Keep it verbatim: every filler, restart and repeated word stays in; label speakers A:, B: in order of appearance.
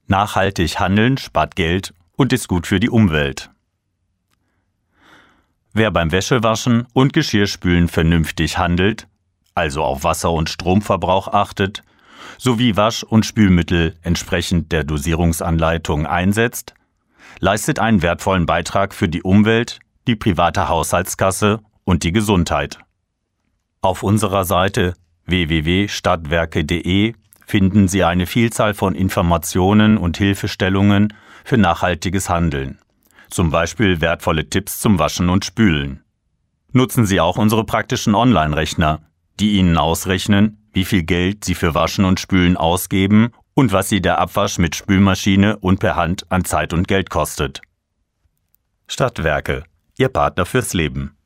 A: Nachhaltig handeln spart Geld und ist gut für die Umwelt. Wer beim Wäschewaschen und Geschirrspülen vernünftig handelt, also auf Wasser- und Stromverbrauch achtet, sowie Wasch- und Spülmittel entsprechend der Dosierungsanleitung einsetzt, leistet einen wertvollen Beitrag für die Umwelt, die private Haushaltskasse und die Gesundheit. Auf unserer Seite w w w punkt stadtwerke punkt de finden Sie eine Vielzahl von Informationen und Hilfestellungen für nachhaltiges Handeln, zum Beispiel wertvolle Tipps zum Waschen und Spülen. Nutzen Sie auch unsere praktischen Online-Rechner, die Ihnen ausrechnen, wie viel Geld Sie für Waschen und Spülen ausgeben und was Sie der Abwasch mit Spülmaschine und per Hand an Zeit und Geld kostet. Stadtwerke, Ihr Partner fürs Leben.